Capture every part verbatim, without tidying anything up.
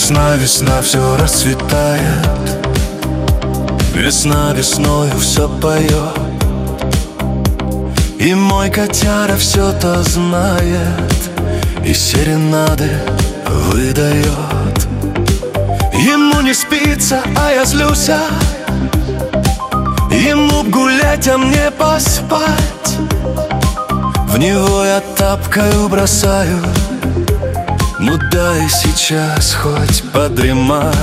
Весна, весна, все расцветает. Весна весною все поет. И мой котяра все-то знает, и серенады выдает. Ему не спится, а я злюся. Ему гулять, а мне поспать. В него я тапкою бросаю. Ну дай сейчас хоть подремать.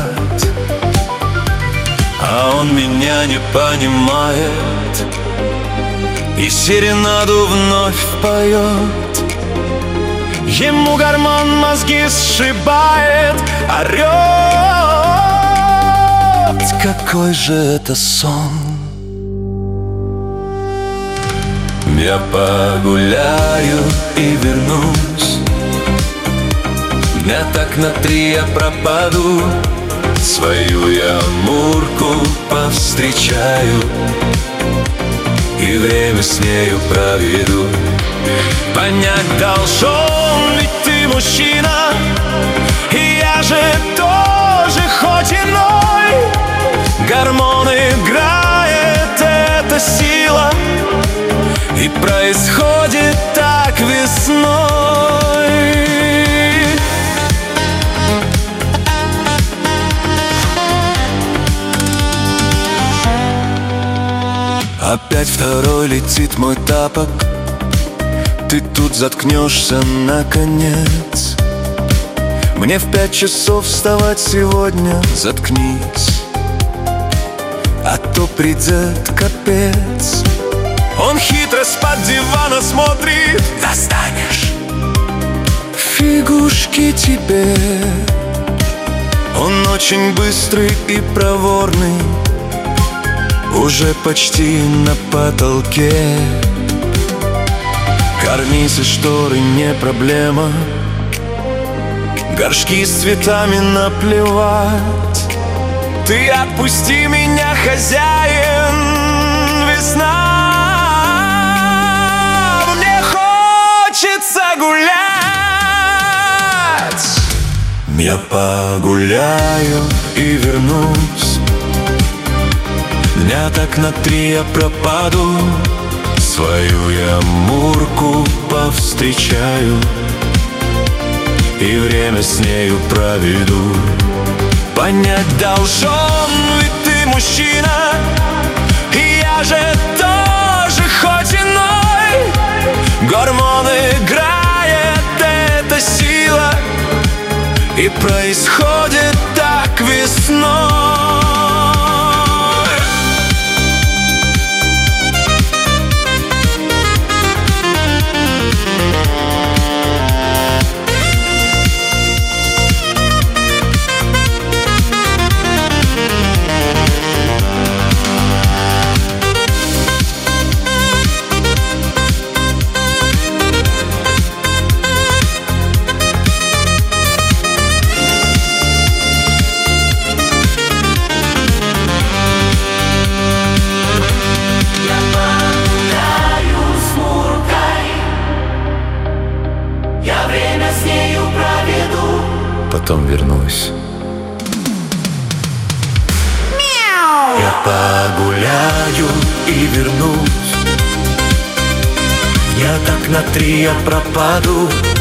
А он меня не понимает и серенаду вновь поет. Ему гормон мозги сшибает, орет. Какой же это сон? Я погуляю и вернусь. Дня так на три я пропаду. Свою я амурку повстречаю и время с нею проведу. Понять должен, ведь ты мужчина, и я же тоже хоть иной. Гормон играет, это сила, и происходит так весной. Опять второй летит мой тапок. Ты тут заткнешься наконец. Мне в пять часов вставать сегодня. Заткнись, а то придет капец. Он хитро с-под дивана смотрит. Достанешь фигушки тебе. Он очень быстрый и проворный, уже почти на потолке. Карниз и шторы не проблема, горшки с цветами наплевать. Ты отпусти меня, хозяин, весна. Мне хочется гулять. Я погуляю и вернусь. Дня так на три я пропаду. Свою я амурку повстречаю и время с нею проведу. Понять должен, ведь ты мужчина, и я же тоже хоть иной. Гормон играет, это сила, и происходит так весной. Потом вернусь. Мяу! Я погуляю и вернусь. Я так на три я пропаду.